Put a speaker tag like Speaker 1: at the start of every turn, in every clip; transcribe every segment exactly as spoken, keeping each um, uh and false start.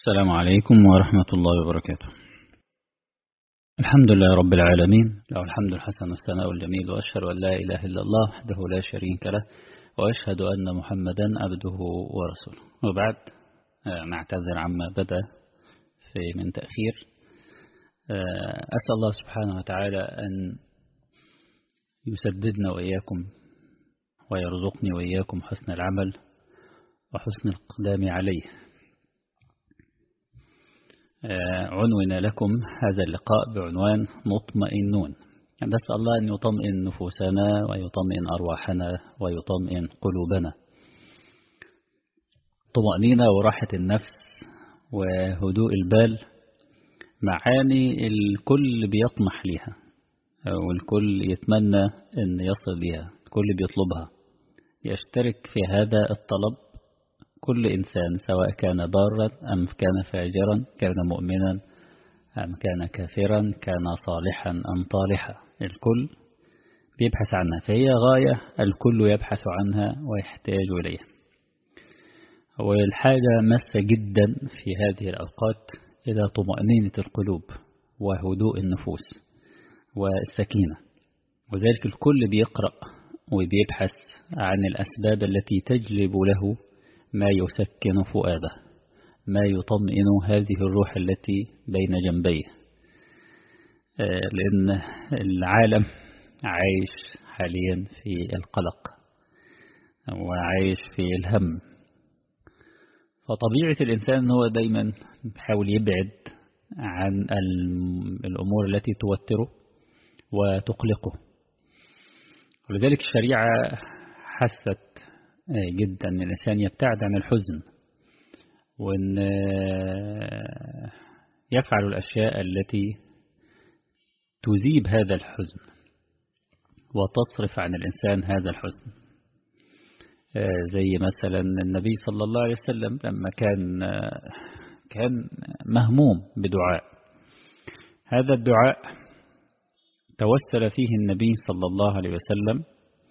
Speaker 1: السلام عليكم ورحمة الله وبركاته. الحمد لله رب العالمين، له الحمد الحسن والثناء الجميل، وأشهد أن لا إله إلا الله وحده لا شريك له، وأشهد أن محمدا عبده ورسوله. وبعد، نعتذر عما بدأ في من تأخير. أسأل الله سبحانه وتعالى أن يسددنا وإياكم ويرزقني وإياكم حسن العمل وحسن الإقدام عليه. عنونا لكم هذا اللقاء بعنوان مطمئنون. نسأل الله أن يطمئن نفوسنا ويطمئن أرواحنا ويطمئن قلوبنا. طمأنينة وراحة النفس وهدوء البال معاني الكل بيطمح لها، والكل يتمنى أن يصل لها، الكل بيطلبها، يشترك في هذا الطلب كل إنسان، سواء كان بارا أم كان فاجرا، كان مؤمنا أم كان كافرا، كان صالحا أم طالحا، الكل بيبحث عنها، فهي غاية الكل يبحث عنها ويحتاج إليها. والحاجة مسة جدا في هذه الأوقات إلى طمأنينة القلوب وهدوء النفوس والسكينة، وذلك الكل بيقرأ وبيبحث عن الأسباب التي تجلب له ما يسكن فؤاده، ما يطمئن هذه الروح التي بين جنبيه، لأن العالم عايش حاليا في القلق وعايش في الهم، فطبيعة الإنسان هو دايما بيحاول يبعد عن الأمور التي توتره وتقلقه. ولذلك الشريعة حثت جدا أن الإنسان يبتعد عن الحزن، وأن يفعل الأشياء التي تذيب هذا الحزن وتصرف عن الإنسان هذا الحزن، زي مثلا النبي صلى الله عليه وسلم لما كان كان مهموم بدعاء، هذا الدعاء توسل فيه النبي صلى الله عليه وسلم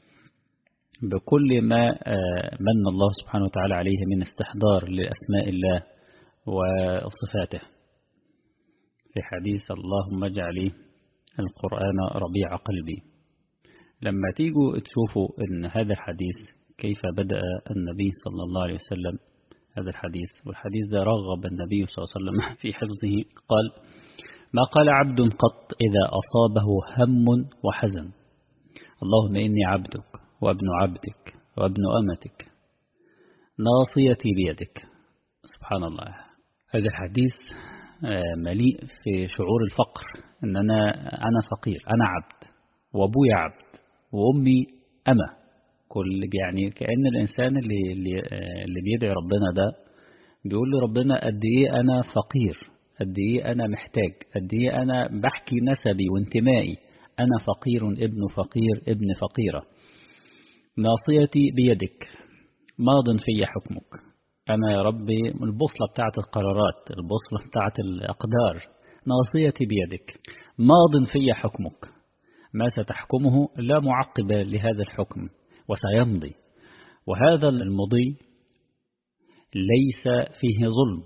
Speaker 1: بكل ما من الله سبحانه وتعالى عليه من استحضار لأسماء الله وصفاته، في حديث اللهم اجعل القرآن ربيع قلبي. لما تيجوا تشوفوا أن هذا الحديث كيف بدأ النبي صلى الله عليه وسلم هذا الحديث، والحديث ده رغب النبي صلى الله عليه وسلم في حفظه، قال: ما قال عبد قط إذا أصابه هم وحزن اللهم إني عبدك وابن عبدك وابن أمتك ناصيتي بيدك. سبحان الله، هذا الحديث مليء في شعور الفقر، إن أنا أنا فقير، أنا عبد، وأبويا عبد، وأمي أمة. كل يعني كأن الإنسان اللي اللي, اللي بيدعي ربنا ده بيقول لربنا قد إيه أنا فقير، قد إيه أنا محتاج، قد إيه أنا بحكي نسبي وانتمائي، أنا فقير ابن فقير ابن فقيرة. ناصيتي بيدك ماض في حكمك. أنا يا ربي البوصلة بتاعت القرارات، البوصلة بتاعت الأقدار، ناصيتي بيدك، ماض في حكمك، ما ستحكمه لا معقب لهذا الحكم وسيمضي، وهذا المضي ليس فيه ظلم،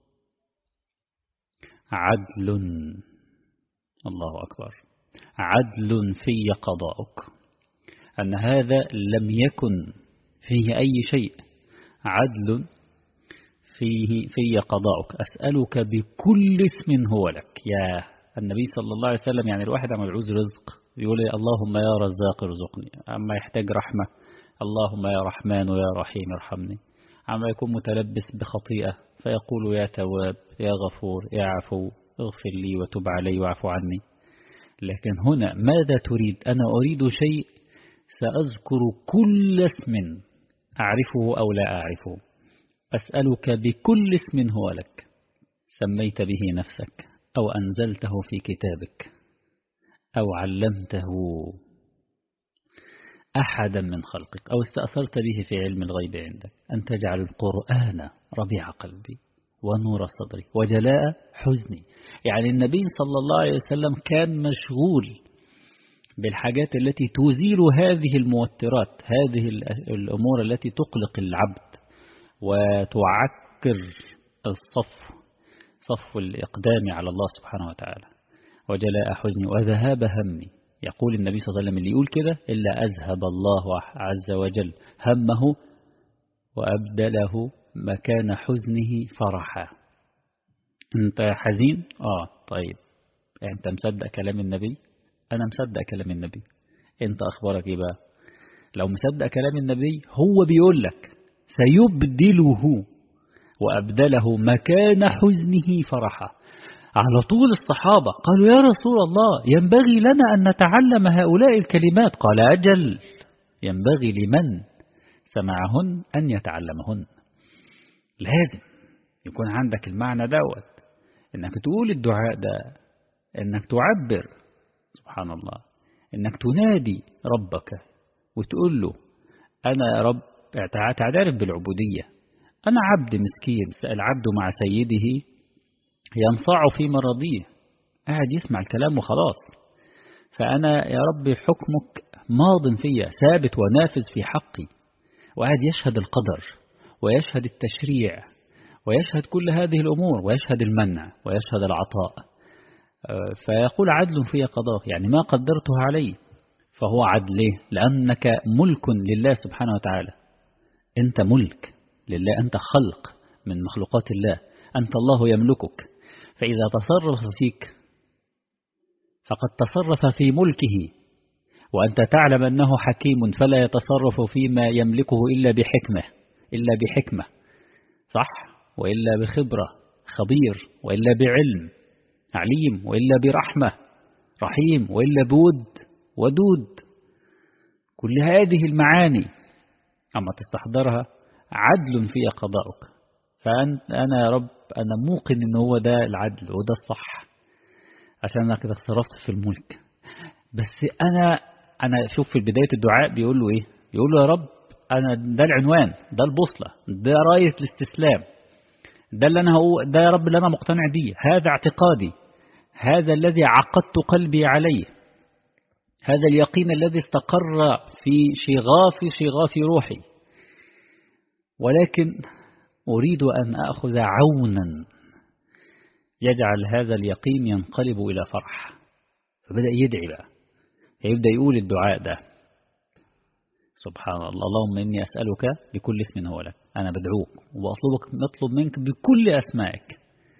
Speaker 1: عدل، الله أكبر، عدل في قضاؤك، أن هذا لم يكن فيه أي شيء، عدل فيه في قضاؤك. أسألك بكل اسم هو لك. يا النبي صلى الله عليه وسلم، يعني الواحد عم يعوز رزق يقول اللهم يا رزاق ارزقني، أما يحتاج رحمة اللهم يا رحمن ويا رحيم ارحمني، أما يكون متلبس بخطيئة فيقول يا تواب يا غفور يا عفو اغفر لي وتب علي واعف عني. لكن هنا ماذا تريد؟ أنا أريد شيء سأذكر كل اسم أعرفه أو لا أعرفه. أسألك بكل اسم هو لك سميت به نفسك أو أنزلته في كتابك أو علمته أحدا من خلقك أو استأثرت به في علم الغيب عندك، أن تجعل القرآن ربيع قلبي ونور صدري وجلاء حزني. يعني النبي صلى الله عليه وسلم كان مشغول بالحاجات التي تزيل هذه الموترات، هذه الأمور التي تقلق العبد وتعكر الصف صفو الإقدام على الله سبحانه وتعالى وجلاء حزني وذهاب همي. يقول النبي صلى الله عليه وسلم اللي يقول كده إلا أذهب الله عز وجل همه وأبدله مكان حزنه فرحا. أنت حزين؟ آه طيب أنت مصدق كلام النبي؟ أنا مصدق كلام النبي. أنت أخبارك إيه بقى؟ لو مصدق كلام النبي هو بيقول لك سيبدله وأبدله مكان حزنه فرحا. على طول الصحابة قالوا يا رسول الله ينبغي لنا أن نتعلم هؤلاء الكلمات. قال أجل ينبغي لمن سمعهن أن يتعلمهن. لازم يكون عندك المعنى دوت إنك تقول الدعاء ده، إنك تعبر سبحان الله، إنك تنادي ربك وتقول له أنا يا رب تعترف بالعبودية، أنا عبد مسكين، العبد مع سيده ينصاع في مرضيه، قاعد يسمع الكلام وخلاص، فأنا يا رب حكمك ماض فيا ثابت ونافذ في حقي. وقاعد يشهد القدر ويشهد التشريع ويشهد كل هذه الأمور ويشهد المنع ويشهد العطاء، فيقول عدل في قضاء، يعني ما قدرته عليه فهو عدله، لأنك ملك لله سبحانه وتعالى. أنت ملك لله، أنت خلق من مخلوقات الله، أنت الله يملكك، فإذا تصرف فيك فقد تصرف في ملكه، وأنت تعلم أنه حكيم فلا يتصرف فيما يملكه إلا بحكمة إلا بحكمة صح، وإلا بخبرة خبير، وإلا بعلم عليم، وإلا برحمة رحيم، وإلا بود ودود. كل هذه المعاني أما تستحضرها عدل في قضاؤك. فأنا يا رب أنا موقن إن هو ده العدل وده الصح، عشان أنا كده تصرفت في الملك. بس أنا أنا شوف في بداية الدعاء بيقول له إيه؟ بيقول له يا رب أنا ده العنوان، ده البوصلة، ده راية الاستسلام، ده اللي أنا هو ده يا رب اللي أنا مقتنع بيه، هذا اعتقادي، هذا الذي عقدت قلبي عليه، هذا اليقين الذي استقر في شغاف شغاف روحي، ولكن أريد أن أخذ عونا يجعل هذا اليقين ينقلب إلى فرح. فبدأ يدعي بقى، يبدأ يقول الدعاء ده سبحان الله، اللهم إني أسألك بكل اسم هو لك، أنا بدعوك وبطلبك نطلب منك بكل أسمائك،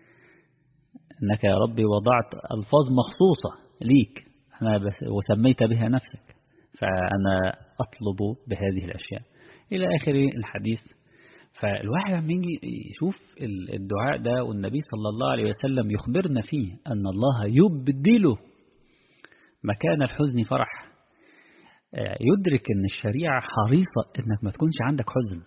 Speaker 1: أنك يا ربي وضعت ألفاظ مخصوصة ليك أنا وسميت بها نفسك، فأنا أطلب بهذه الأشياء إلى آخر الحديث. فالواحد لما يجي يشوف الدعاء ده والنبي صلى الله عليه وسلم يخبرنا فيه أن الله يبدله مكان الحزن فرح، يدرك أن الشريعة حريصة أنك ما تكونش عندك حزن.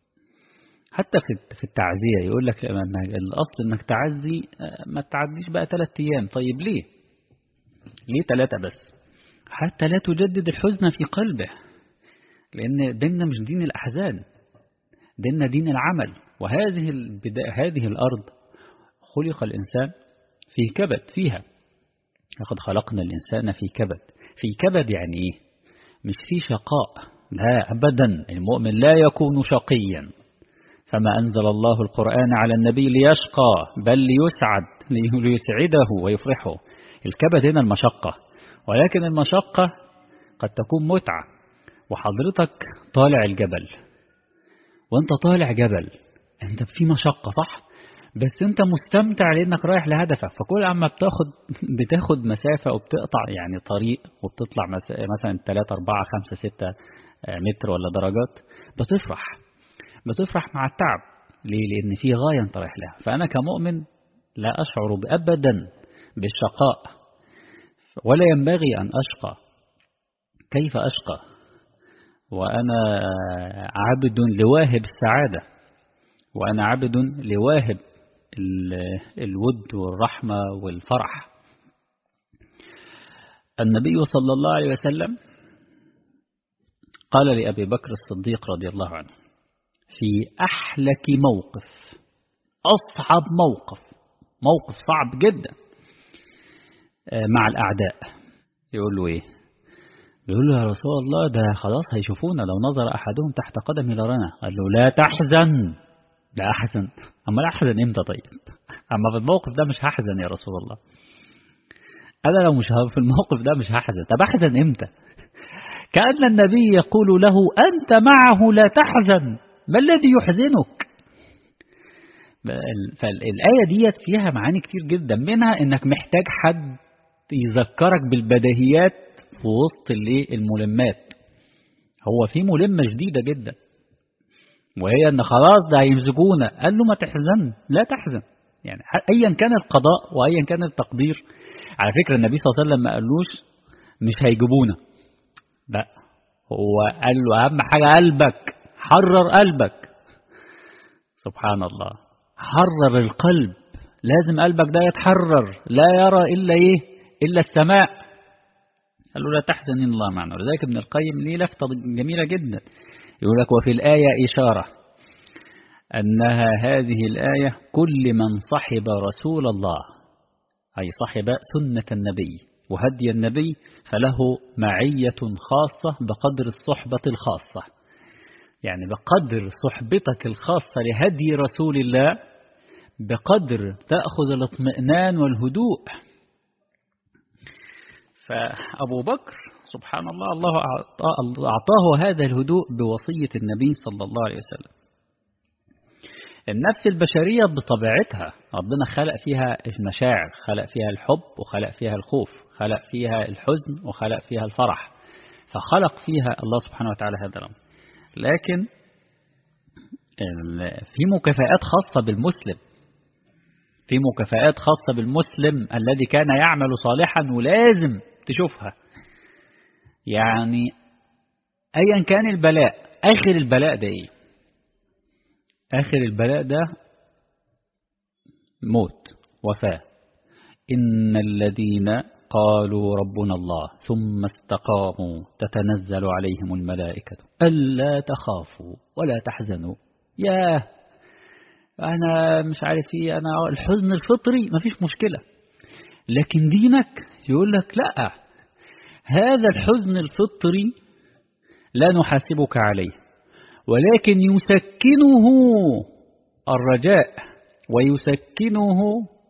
Speaker 1: حتى في التعزية يقول لك الأصل أنك تعزي ما تعديش بقى ثلاثة أيام. طيب ليه؟ ليه ثلاثة بس؟ حتى لا تجدد الحزن في قلبه، لأن ديننا مش دين الأحزان، ديننا دين العمل. وهذه هذه الأرض خلق الإنسان في كبد فيها، لقد خلقنا الإنسان في كبد. في كبد يعني إيه؟ مش في شقاء، لا أبدا، المؤمن لا يكون شقيا، فما أنزل الله القرآن على النبي ليشقى بل ليسعد ليسعده ويفرحه. الكبد هنا المشقة، ولكن المشقة قد تكون متعة. وحضرتك طالع الجبل، وانت طالع جبل انت في مشقة صح، بس انت مستمتع لانك رايح لهدفك. فكل عما بتاخد بتاخد مسافة وبتقطع يعني طريق وبتطلع مثلا ثلاثة أربعة خمسة ستة متر ولا درجات، بتفرح بتفرح مع التعب. ليه؟ لأن في غاية انت رايح لها. فأنا كمؤمن لا أشعر أبدا بالشقاء، ولا ينبغي أن أشقى. كيف أشقى وأنا عبد لواهب السعادة، وأنا عبد لواهب الود والرحمة والفرح. النبي صلى الله عليه وسلم قال لأبي بكر الصديق رضي الله عنه في أحلك موقف، أصعب موقف، موقف صعب جدا مع الأعداء، يقول له إيه؟ يقول له يا رسول الله ده خلاص هيشوفونا، لو نظر أحدهم تحت قدمي لرانا. قال له لا تحزن. لا أحزن؟ أما لا أحزن إمتى؟ طيب أما في الموقف ده مش هحزن يا رسول الله، أنا لو مش في الموقف ده مش هحزن. طب أحزن إمتى؟ كأن النبي يقول له أنت معه لا تحزن، ما الذي يحزنك؟ فالآية ديت فيها معاني كتير جدا، منها إنك محتاج حد يذكرك بالبديهيات في وسط الملمات. هو في ملمة جديدة جدا، وهي ان خلاص ده هيمسكونا، قال له ما تحزن، لا تحزن. يعني ايا كان القضاء وايا كان التقدير. على فكرة النبي صلى الله عليه وسلم ما قالوش مش هيجيبونا، لا، هو قال له اهم حاجة قلبك، حرر قلبك. سبحان الله، حرر القلب، لازم قلبك ده يتحرر، لا يرى الا ايه، الا السماء. قال له لا تحزن إن الله معنا. ولذلك ابن القيم ليه لفتة جميلة جدا، يقول لك وفي الآية إشارة أنها هذه الآية كل من صحب رسول الله، أي صحب سنة النبي وهدي النبي، فله معية خاصة بقدر الصحبة الخاصة. يعني بقدر صحبتك الخاصة لهدي رسول الله بقدر تأخذ الاطمئنان والهدوء. فأبو بكر سبحان الله، الله أعطاه هذا الهدوء بوصية النبي صلى الله عليه وسلم. النفس البشرية بطبيعتها ربنا خلق فيها المشاعر، خلق فيها الحب وخلق فيها الخوف، خلق فيها الحزن وخلق فيها الفرح، فخلق فيها الله سبحانه وتعالى هذا الأمر. لكن في مكافآت خاصة بالمسلم، في مكافآت خاصة بالمسلم الذي كان يعمل صالحا ولازم تشوفها. يعني أيا كان البلاء، آخر البلاء ده إيه؟ آخر البلاء ده موت، وفاة. إن الذين قالوا ربنا الله ثم استقاموا تتنزل عليهم الملائكة ألا تخافوا ولا تحزنوا. ياه، أنا مش عارف إيه، أنا الحزن الفطري ما فيش مشكلة، لكن دينك يقول لك لا، هذا الحزن الفطري لا نحاسبك عليه، ولكن يسكنه الرجاء ويسكنه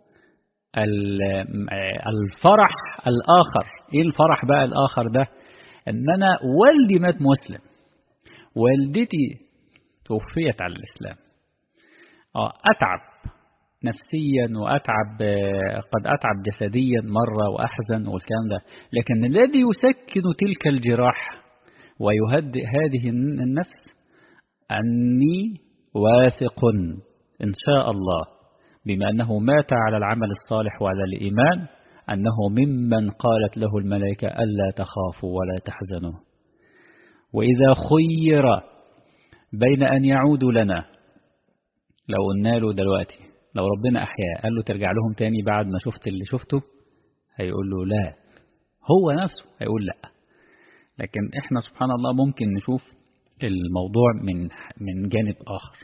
Speaker 1: الفرح الآخر. إيه الفرح بقى الآخر ده؟ أن أنا والدي مات مسلم، والدتي توفيت على الإسلام، أتعب نفسيا وأتعب، قد أتعب جسديا مرة وأحزن والكلام ده، لكن الذي يسكن تلك الجراح ويهدئ هذه النفس أني واثق إن شاء الله بما أنه مات على العمل الصالح وعلى الإيمان، أنه ممن قالت له الملائكة ألا تخافوا ولا تحزنوا. وإذا خير بين أن يعودوا لنا، لو قلنا له دلوقتي لو ربنا أحياه قال له ترجع لهم تاني بعد ما شفت اللي شفته، هيقول له لا، هو نفسه هيقول لا. لكن إحنا سبحان الله ممكن نشوف الموضوع من من جانب آخر.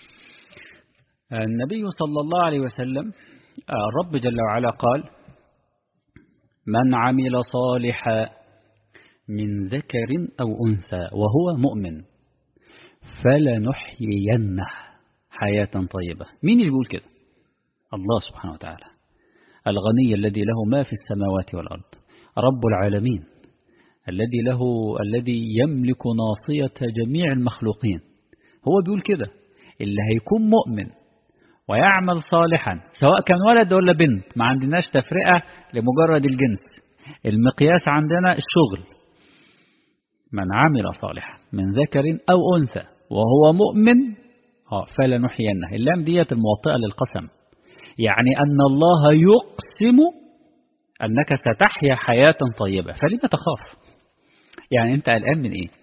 Speaker 1: النبي صلى الله عليه وسلم الرب جل وعلا قال من عمل صالحا من ذكر أو أنثى وهو مؤمن فلنحيينه حياة طيبة. مين اللي بيقول كده؟ الله سبحانه وتعالى الغني الذي له ما في السماوات والأرض، رب العالمين الذي له الذي يملك ناصية جميع المخلوقين. هو بيقول كده، اللي هيكون مؤمن ويعمل صالحا سواء كان ولد ولا بنت، ما عندناش تفرقة لمجرد الجنس، المقياس عندنا الشغل. من عمل صالحا من ذكر أو أنثى وهو مؤمن فلنحيينه. اللام ديت الموطئة للقسم، يعني أن الله يقسم أنك ستحيا حياة طيبة، فلما تخاف؟ يعني أنت الآن من إيه؟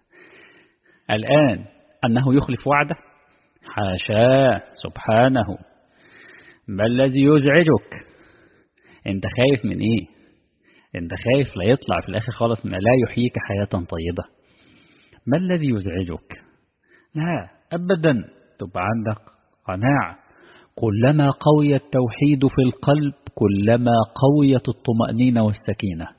Speaker 1: الآن أنه يخلف وعده؟ حاشاه سبحانه. ما الذي يزعجك؟ أنت خايف من إيه؟ أنت خايف لا يطلع في الآخر خالص ما لا يحييك حياة طيبة. ما الذي يزعجك؟ لا أبدا، تبقى عندك قناعة. كلما قوي التوحيد في القلب كلما قويت الطمأنينة والسكينة.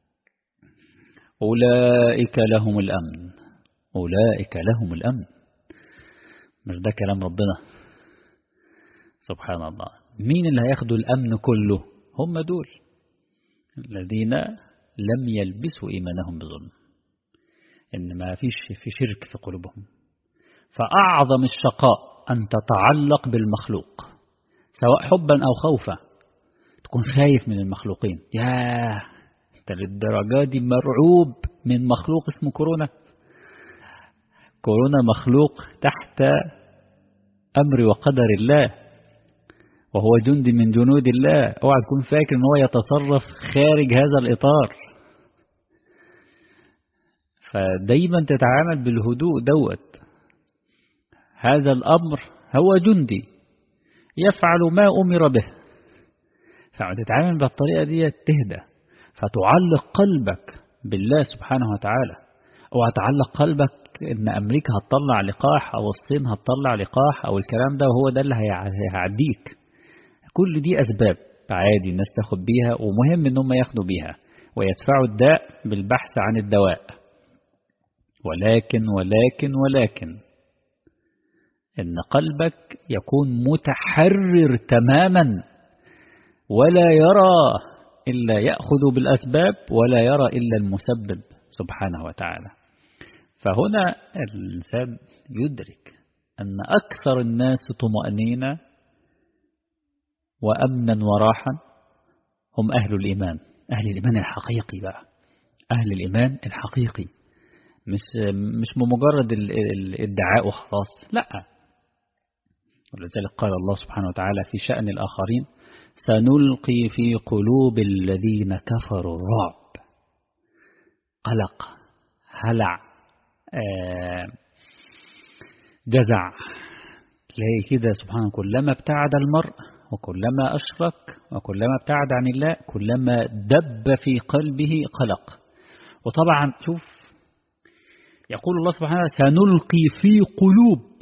Speaker 1: أولئك لهم الأمن، أولئك لهم الأمن. مش ده كلام ربنا؟ سبحان الله. مين اللي هياخدوا الأمن كله؟ هم دول الذين لم يلبسوا إيمانهم بظلم، إن ما فيش في شرك في قلوبهم. فأعظم الشقاء أن تتعلق بالمخلوق سواء حبا أو خوفا، تكون خايف من المخلوقين. ياه انت للدرجة دي مرعوب من مخلوق اسمه كورونا؟ كورونا مخلوق تحت أمر وقدر الله، وهو جند من جنود الله. اوعى تكون فاكر ان هو يتصرف خارج هذا الإطار. فدايما تتعامل بالهدوء دوت. هذا الأمر هو جندي يفعل ما أمر به، فتتعامل بالطريقة دي تهدى، فتعلق قلبك بالله سبحانه وتعالى. اوعى تعلق قلبك ان أمريكا هتطلع لقاح أو الصين هتطلع لقاح أو الكلام ده وهو ده اللي هيعديك. كل دي أسباب عادي الناس تاخد بيها، ومهم انهم ياخدوا بيها ويدفعوا الداء بالبحث عن الدواء. ولكن ولكن ولكن إن قلبك يكون متحرر تماما، ولا يرى إلا يأخذ بالأسباب ولا يرى إلا المسبب سبحانه وتعالى. فهنا الإنسان يدرك أن أكثر الناس طمأنينة وأمنا وراحا هم أهل الإيمان، أهل الإيمان الحقيقي بقى، أهل الإيمان الحقيقي، مش مش بمجرد الادعاء وخلاص، لا. ولذلك قال الله سبحانه وتعالى في شأن الآخرين: سنلقي في قلوب الذين كفروا الرعب. قلق، هلع، آه جزع. تلاقي كده سبحانه كلما ابتعد المرء وكلما أشرك وكلما ابتعد عن الله كلما دب في قلبه قلق. وطبعا شوف يقول الله سبحانه سنلقي في قلوب.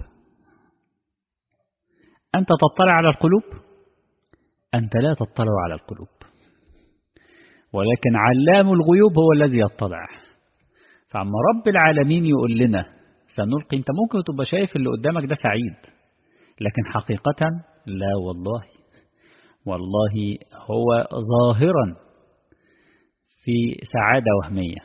Speaker 1: أنت تطلع على القلوب؟ أنت لا تطلع على القلوب، ولكن علام الغيوب هو الذي يطلع. فعما رب العالمين يقول لنا سنلقي، أنت ممكن تبقى شايف اللي قدامك ده سعيد، لكن حقيقة لا والله، والله هو ظاهرا في سعادة وهمية،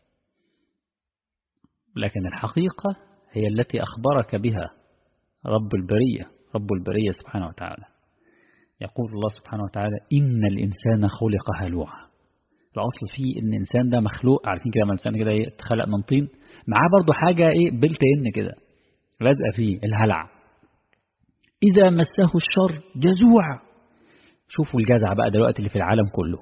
Speaker 1: لكن الحقيقة هي التي أخبرك بها رب البرية، رب البرية سبحانه وتعالى. يقول الله سبحانه وتعالى: إن الإنسان خلق هلوعا. الأصل فيه إن الإنسان ده مخلوق، عارفين كده، الإنسان كده يتخلق من طين، معاه برضو حاجة إيه بلت إن كده لازقة فيه، الهلع. إذا مسه الشر جزوع. شوفوا الجزع بقى دلوقتي اللي في العالم كله.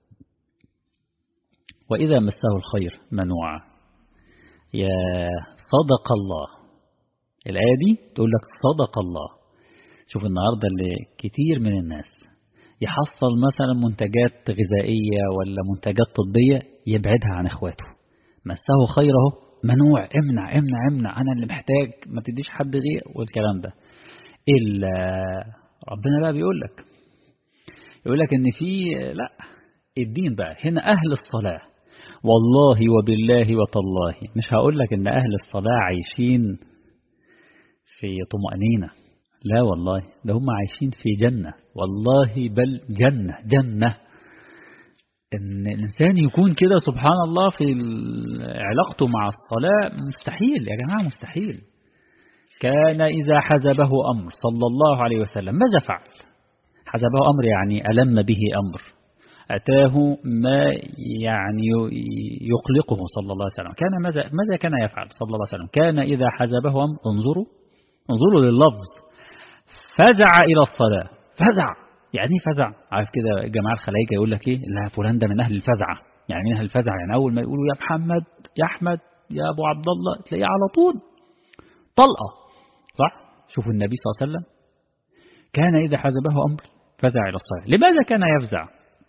Speaker 1: وإذا مسه الخير منوعا. يا صدق الله. الآية دي تقول لك صدق الله. شوف النهاردة اللي كتير من الناس يحصل مثلا منتجات غذائية ولا منتجات طبية يبعدها عن اخواته. مسه خيره منوع، امنع امنع امنع، أنا اللي محتاج، ما تديش حد غير، والكلام ده. إلا ربنا بقى بيقول لك يقول لك إن في لا الدين بقى هنا أهل الصلاة. والله وبالله وتالله مش هقول لك إن أهل الصلاة عايشين في طمأنينة، لا والله، ده هم عايشين في جنة، والله بل جنة جنة. إن الإنسان يكون كده سبحان الله في علاقته مع الصلاة مستحيل يا جماعة، مستحيل. كان إذا حزبه أمر صلى الله عليه وسلم ماذا فعل؟ حزبه أمر يعني ألم به أمر، أتاه ما يعني يقلقه صلى الله عليه وسلم، كان ماذا ماذا كان يفعل صلى الله عليه وسلم؟ كان إذا حزبه أمر، انظروا انظروا لللفظ، فزع إلى الصلاة. فزع يعني فزع، عارف كده جماعة الخلايجة يقول لك إيه؟ لا فلان ده من أهل الفزعة. يعني من أهل الفزعة يعني أول ما يقولوا يا محمد يا أحمد يا أبو عبد الله تلاقيه على طول طلقة، صح؟ شوفوا النبي صلى الله عليه وسلم كان إذا حزبه أمر فزع إلى الصلاة. لماذا كان يفزع؟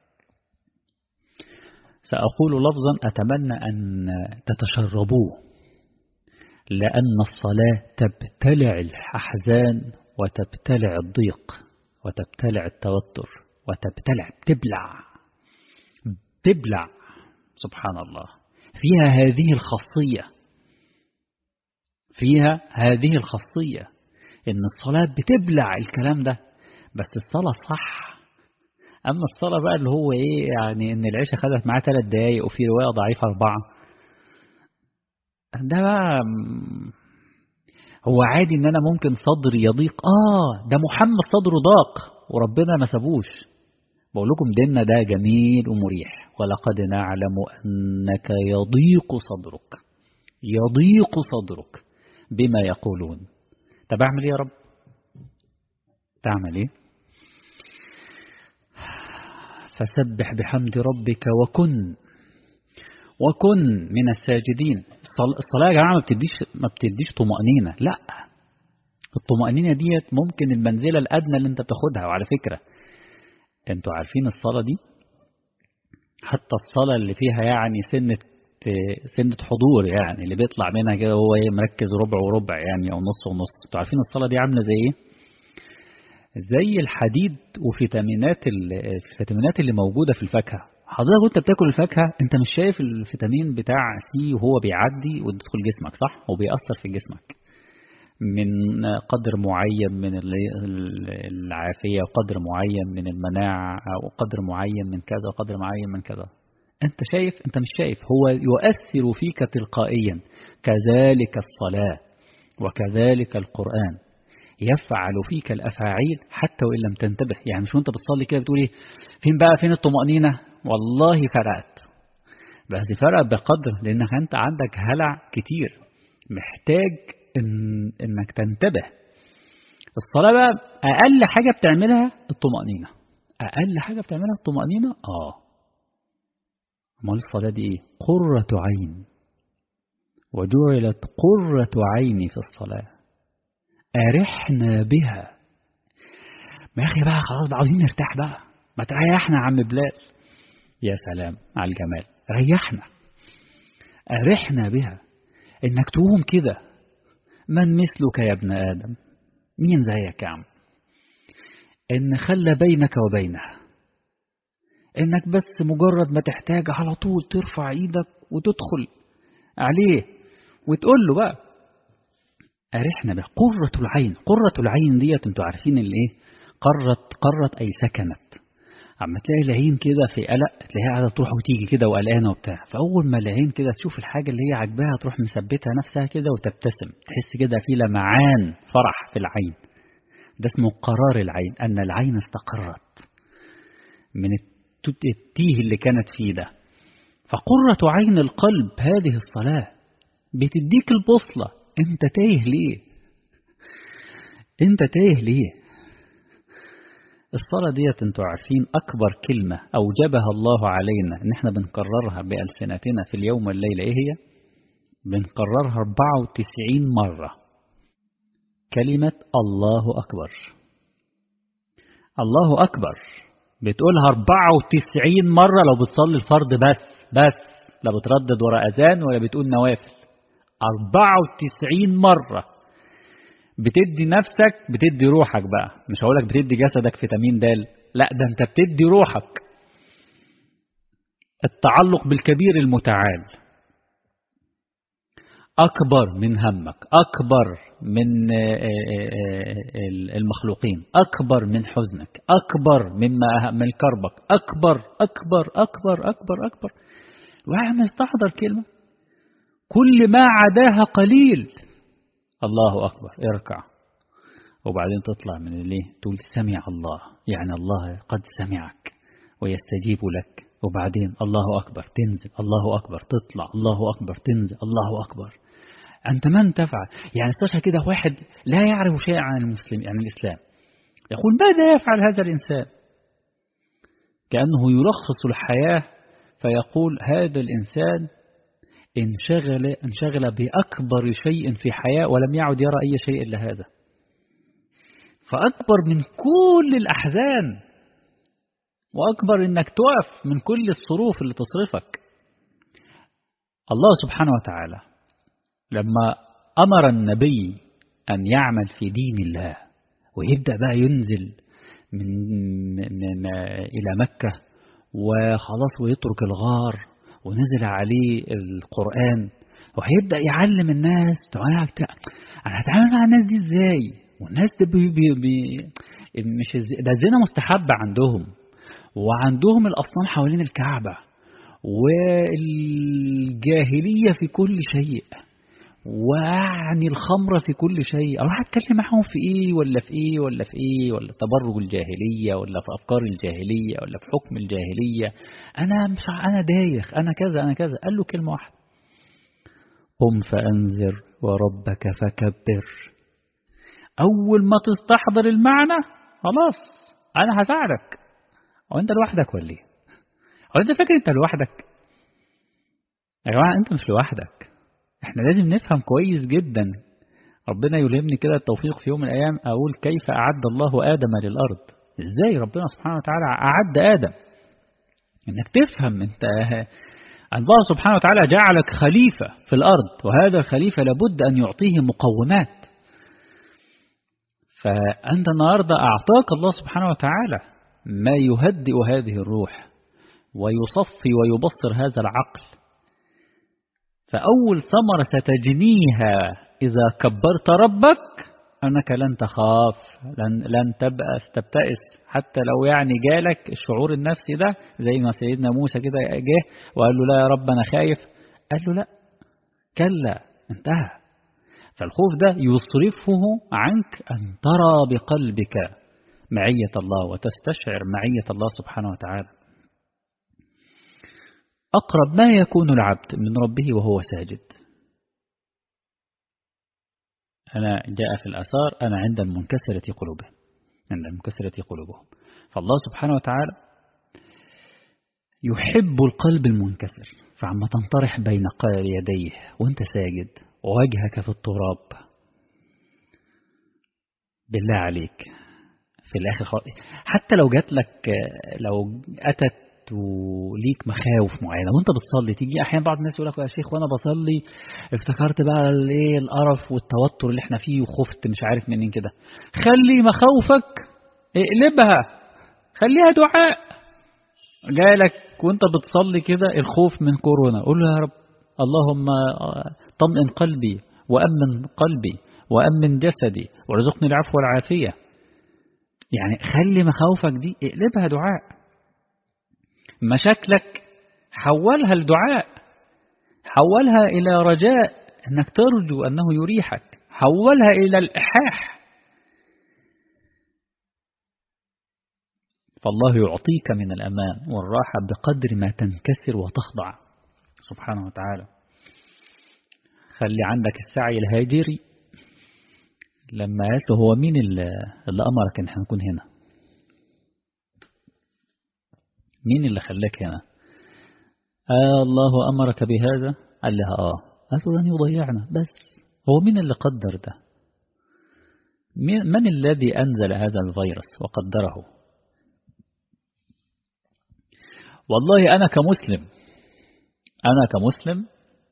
Speaker 1: سأقول لفظا أتمنى أن تتشربوه، لأن الصلاة تبتلع الأحزان وتبتلع الضيق وتبتلع التوتر وتبتلع تبلع تبلع سبحان الله. فيها هذه الخاصية، فيها هذه الخاصية إن الصلاة بتبلع الكلام ده. بس الصلاة صح. أما الصلاة بقى اللي هو إيه يعني إن العشاء خدت معاه ثلاث دقايق وفي رواية ضعيفة أربعة، ده بقى هو عادي إن أنا ممكن صدري يضيق. آه ده محمد صدره ضاق وربنا ما سابوش. بقول لكم ديننا ده جميل ومريح. ولقد نعلم أنك يضيق صدرك، يضيق صدرك بما يقولون. طب أعمل إيه يا رب؟ تعمل إيه؟ فسبح بحمد ربك وكن وكن من الساجدين. الصلاة يا جماعة ما بتديش ما بتديش طمأنينة، لا. الطمأنينة ديت ممكن المنزلة الأدنى اللي أنت بتاخدها. وعلى فكرة أنتوا عارفين الصلاة دي حتى الصلاة اللي فيها يعني سنة سنة حضور، يعني اللي بيطلع منها كده هو مركز ربع وربع يعني أو نص ونص. أنتوا عارفين الصلاة دي عاملة زي إيه؟ زي الحديد وفيتامينات الفيتامينات اللي موجودة في الفاكهة. حضرتك وانت بتاكل الفاكهة انت مش شايف الفيتامين بتاع سي وهو بيعدي ويدخل جسمك، صح؟ وبيأثر في جسمك من قدر معين من العافية وقدر معين من المناعة وقدر معين من كذا وقدر معين من كذا. انت شايف؟ انت مش شايف، هو يؤثر فيك تلقائيا. كذلك الصلاة وكذلك القرآن يفعل فيك الأفاعيل حتى وإن لم تنتبه. يعني مش وانت بتصلي كده بتقولي فين بقى فين الطمأنينة؟ والله فرقت، بس فرقت بقدر لأنك أنت عندك هلع كتير محتاج إن إنك تنتبه. الصلاة بقى أقل حاجة بتعملها الطمأنينة، أقل حاجة بتعملها الطمأنينة. آه أمال الصلاة دي إيه؟ قرة عين، وجعلت قرة عيني في الصلاة أرحنا بها. ما يا أخي بقى خلاص بقى عاوزين نرتاح بقى، ما تريحنا يا عم بلال. يا سلام على الجمال، ريحنا أرحنا بها. إنك تقوم كده من مثلك يا ابن آدم، مين زيك يا عم؟ إن خلى بينك وبينها إنك بس مجرد ما تحتاج على طول ترفع إيدك وتدخل عليه وتقول له بقى أرحنا به. قرة العين، قرة العين ديت انتوا عارفين اللي ايه؟ قرت قرت أي سكنت. عم تلاقي العين كده في قلق تلاقيها قاعدة تروح وتيجي كده وقلقانة وبتاع، فأول ما العين كده تشوف الحاجة اللي هي عاجباها تروح مثبتها نفسها كده وتبتسم، تحس كده في لمعان فرح في العين. ده اسمه قرار العين، أن العين استقرت من التيه اللي كانت فيه ده. فقرة عين القلب هذه الصلاة بتديك البوصلة. انت تايه ليه؟ انت تايه ليه؟ الصلاة ديت انتوا عارفين أكبر كلمة أوجبها الله علينا إن احنا بنكررها بألسنتنا في اليوم والليلة. إيه هي؟ بنكررها أربعة وتسعين مرة. كلمة الله أكبر. الله أكبر بتقولها أربعة وتسعين مرة لو بتصلي الفرض بس بس لا بتردد وراء أذان ولا بتقول نوافل. أربعة وتسعين مرة بتدي نفسك، بتدي روحك بقى، مش هقولك بتدي جسدك فيتامين د، لا ده انت بتدي روحك التعلق بالكبير المتعال. أكبر من همك، أكبر من المخلوقين، أكبر من حزنك، أكبر مما من كربك، أكبر أكبر أكبر أكبر أكبر. الواحد ما يستحضر كلمة كل ما عداها قليل. الله أكبر، اركع وبعدين تطلع من الليل تقول سمع الله، يعني الله قد سمعك ويستجيب لك. وبعدين الله أكبر تنزل، الله أكبر تطلع، الله أكبر تنزل، الله أكبر. أنت من تفعل؟ يعني استشعر كده واحد لا يعرف شيئا عن المسلم عن الإسلام يقول ماذا يفعل هذا الإنسان؟ كأنه يلخص الحياة فيقول هذا الإنسان انشغل انشغل بأكبر شيء في حياة ولم يعد يرى أي شيء إلا هذا. فأكبر من كل الأحزان، وأكبر إنك تقف من كل الصروف اللي تصرفك. الله سبحانه وتعالى لما أمر النبي أن يعمل في دين الله ويبدأ بقى ينزل من, من إلى مكة وخلاص ويترك الغار ونزل عليه القرآن وهيبدأ يعلم الناس أنا هتعامل مع الناس دي إزاي، والناس دي بي بي بي مش الز... ده الزنا مستحب عندهم، وعندهم الأصنام حوالين الكعبة، والجاهلية في كل شيء، وعني الخمرة في كل شيء. أروح أتكلم معهم في إيه ولا في إيه ولا في إيه، ولا في تبرج الجاهلية، ولا في أفكار الجاهلية، ولا في حكم الجاهلية؟ أنا مش أنا دايخ، أنا كذا أنا كذا. قال له كلمة واحدة: قم فأنذر وربك فكبر. أول ما تستحضر المعنى خلاص أنا هساعدك. هو أنت لوحدك ولا إيه؟ هو أنت فاكر أنت لوحدك؟ يا جماعة أنت مش لوحدك. إحنا لازم نفهم كويس جدا. ربنا يلهمني كده التوفيق في يوم من الأيام أقول كيف أعد الله آدم للأرض. إزاي ربنا سبحانه وتعالى أعد آدم؟ إنك تفهم أنت الله سبحانه وتعالى جعلك خليفة في الأرض، وهذا الخليفة لابد أن يعطيه مقومات. فأنت النهاردة أعطاك الله سبحانه وتعالى ما يهدئ هذه الروح ويصفي ويبصر هذا العقل. فأول ثمرة ستجنيها إذا كبرت ربك أنك لن تخاف، لن, لن تبأس تبتئس، حتى لو يعني جالك الشعور النفسي ده زي ما سيدنا موسى كده جه وقال له لا يا رب أنا خايف، قال له لا كلا انتهى. فالخوف ده يصرفه عنك أن ترى بقلبك معية الله وتستشعر معية الله سبحانه وتعالى. أقرب ما يكون العبد من ربه وهو ساجد. أنا جاء في الآثار أنا عند المنكسرة قلوبهم، عند المنكسرة قلوبهم. فالله سبحانه وتعالى يحب القلب المنكسر، فعما تنطرح بين يديه وانت ساجد ووجهك في التراب، بالله عليك في الآخر خالص حتى لو جات لك، لو أتت وليك مخاوف معينة وانت بتصلي، تيجي أحيانا بعض الناس يقول لك يا شيخ وانا بصلي افتكرت بقى الايه القرف والتوتر اللي احنا فيه وخفت مش عارف منين كده. خلي مخاوفك اقلبها، خليها دعاء. جالك وانت بتصلي كده الخوف من كورونا، قول له يا رب اللهم طمئن قلبي وأمن قلبي وأمن جسدي وارزقني العفو والعافية. يعني خلي مخاوفك دي اقلبها دعاء. مشاكلك حولها لدعاء، حولها إلى رجاء أنك ترجو أنه يريحك، حولها إلى الإلحاح. فالله يعطيك من الأمان والراحة بقدر ما تنكسر وتخضع سبحانه وتعالى. خلي عندك السعي الهاجري. لما قالت له هو مين اللي أمرك أن احنا نكون هنا؟ مين اللي خلاك هنا؟ آه الله أمرك بهذا؟ قال لها آه. قالت له لن يضيعنا. بس هو مين اللي قدر ده؟ من الذي أنزل هذا الفيروس وقدره؟ والله أنا كمسلم أنا كمسلم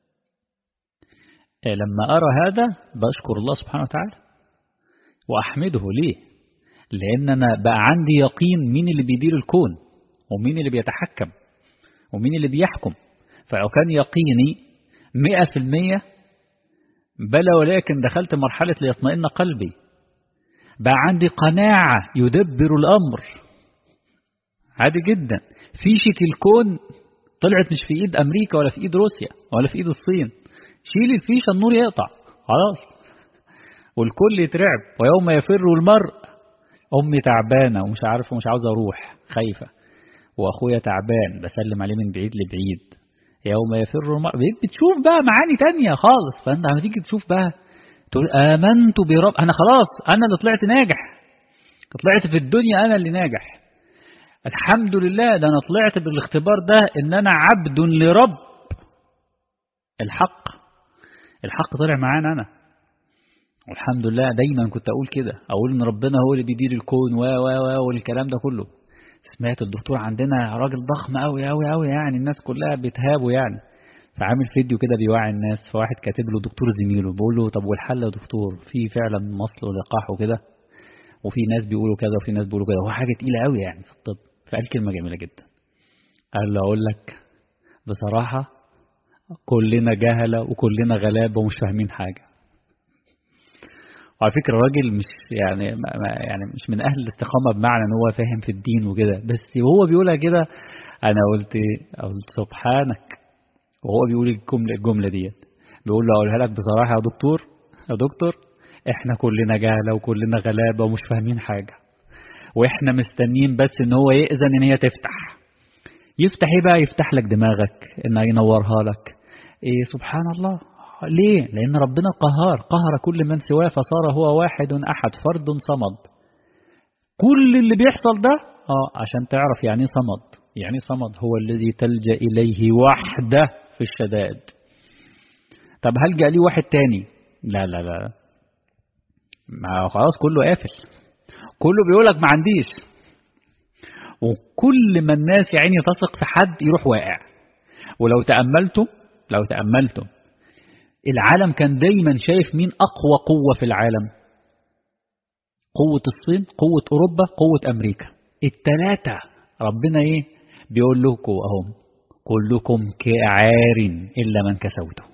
Speaker 1: لما أرى هذا بشكر الله سبحانه وتعالى وأحمده. ليه؟ لأن أنا بقى عندي يقين مين اللي بيدير الكون ومين اللي بيتحكم ومين اللي بيحكم. فلو كان يقيني مئة في المية بلى، ولكن دخلت مرحلة ليطمئن قلبي، بقى عندي قناعة يدبر الأمر عادي جدا. فيشة الكون طلعت مش في إيد أمريكا ولا في إيد روسيا ولا في إيد الصين. شيل الفيشة النور يقطع خلاص والكل يترعب. ويوم يفر المرء، أمي تعبانة ومش عارفة ومش عاوزة أروح خايفة، وأخويا تعبان بسلم عليه من بعيد لبعيد. يوم يفر المرء، بتشوف بقى معاني تانية خالص. فأنت لما تيجي تشوف بقى تقول آمنت برب، أنا خلاص أنا اللي طلعت ناجح، طلعت في الدنيا أنا اللي ناجح الحمد لله. ده أنا طلعت بالاختبار ده إن أنا عبد لرب الحق. الحق طلع معانا أنا والحمد لله. دايما كنت أقول كده، أقول إن ربنا هو اللي بيدير الكون و و و والكلام ده كله. سمعت الدكتور عندنا راجل ضخم أوي أوي أوي، يعني الناس كلها بتهابه يعني، فعامل فيديو كده بيوعي الناس. فواحد كاتب له دكتور زميله بيقول له طب والحل يا دكتور؟ في فعلا مصل ولقاح وكده، وفي ناس بيقولوا كذا وفي ناس بيقولوا كذا، هو حاجة تقيلة أوي يعني في الطب. فقال كلمة جميلة جدا، قال له أقول لك بصراحة كلنا جهلة وكلنا غلابة ومش فاهمين حاجة. على فكرة الراجل مش يعني يعني مش من أهل الاستقامة بمعنى إن هو فاهم في الدين وكده، بس وهو بيقولها كده أنا قلت قلت سبحانك. وهو بيقول الجملة الجملة ديت، بيقول له أقولها لك بصراحة يا دكتور، يا دكتور إحنا كلنا جهلة وكلنا غلابة ومش فاهمين حاجة، وإحنا مستنيين بس إن هو يأذن إن هي تفتح. يفتح إيه بقى؟ يفتح لك دماغك، إن ينورها لك. إيه سبحان الله. ليه؟ لأن ربنا قهار، قهر كل من سواه فصار هو واحد أحد فرد صمد. كل اللي بيحصل ده آه عشان تعرف يعني صمد. يعني صمد هو الذي تلجأ إليه وحده في الشدائد. طب هل جاء لي واحد تاني؟ لا لا لا، ما خلاص كله قافل، كله بيقولك ما عنديش. وكل ما الناس يا عيني تثق في حد يروح واقع. ولو تأملتم لو تأملتم العالم كان دايما شايف مين أقوى قوة في العالم. قوة الصين، قوة أوروبا، قوة أمريكا. التلاتة ربنا إيه بيقول لكم أهم كلكم كعار إلا من كسوته.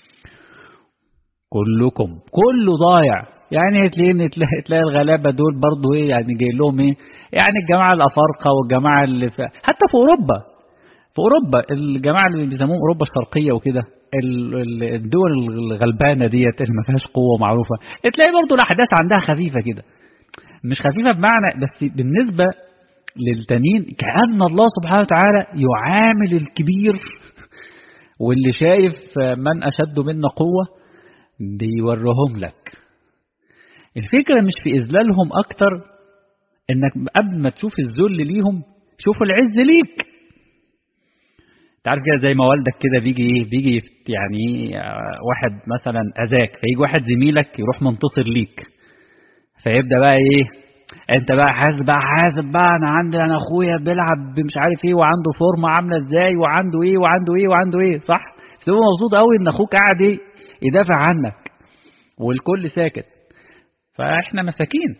Speaker 1: كلكم كله ضايع. يعني تلاقي تلاقي الغلابة دول برضو إيه يعني جاي لهم إيه يعني الجماعة الأفارقة والجماعة اللي في حتى في أوروبا في أوروبا الجماعة اللي بيسموهم أوروبا الشرقية وكده، الدول الغلبانة ديت اللي ما فيهاش قوة معروفة، تلاقي برضو الأحداث عندها خفيفة كده. مش خفيفة بمعنى، بس بالنسبة للتانيين كأن الله سبحانه وتعالى يعامل الكبير واللي شايف من أشد منا قوة بيورهم لك. الفكرة مش في إذلالهم أكتر، إنك قبل ما تشوف الذل ليهم شوف العز ليك. تعرف كده زي ما والدك كده بيجي ايه بيجي يعني واحد مثلا اذاك، فيجي واحد زميلك يروح منتصر ليك، فيبدا بقى ايه انت بقى حاسب بقى حاسب بقى انا عندي انا اخويا بيلعب مش عارف ايه وعنده فورمه عامله ازاي وعنده ايه وعنده ايه وعنده ايه صح، تبقى مبسوط قوي ان اخوك قاعد ايه يدافع عنك والكل ساكت. فاحنا مساكين،